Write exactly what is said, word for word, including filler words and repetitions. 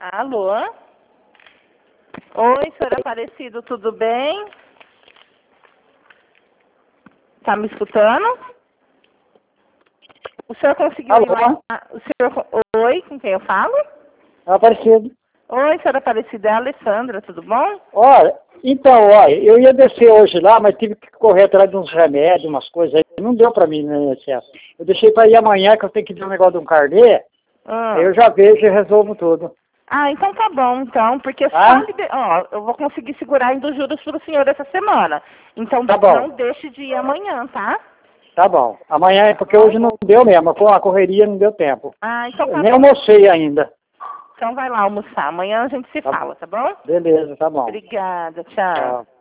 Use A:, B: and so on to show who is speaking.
A: Alô? Oi, senhor Aparecido, tudo bem? Tá me escutando? O senhor conseguiu
B: Alô?
A: ir lá? O senhor... Oi, com quem eu falo?
B: É Aparecido.
A: Oi, senhora Aparecida, é a Alessandra, tudo bom?
B: Olha, então, olha, eu ia descer hoje lá, mas tive que correr atrás de uns remédios, umas coisas aí. Não deu pra mim, né, excesso. Eu deixei pra ir amanhã, que eu tenho que ver um negócio de um carnê.
A: Ah.
B: Aí eu já vejo e resolvo tudo.
A: Ah, então tá bom, então, porque
B: Tá?
A: só liber... ó, eu vou conseguir segurar ainda os juros pro senhor essa semana. Então
B: Tá bom.
A: não deixe de ir amanhã, tá?
B: Tá bom. Amanhã é porque hoje não deu mesmo. Com a correria não deu tempo.
A: Ah, então
B: Eu
A: tá
B: nem
A: bom.
B: almocei ainda.
A: Então vai lá almoçar. Amanhã a gente se
B: Tá.
A: fala, tá bom?
B: Beleza, tá bom.
A: Obrigada, tchau.
B: Tchau.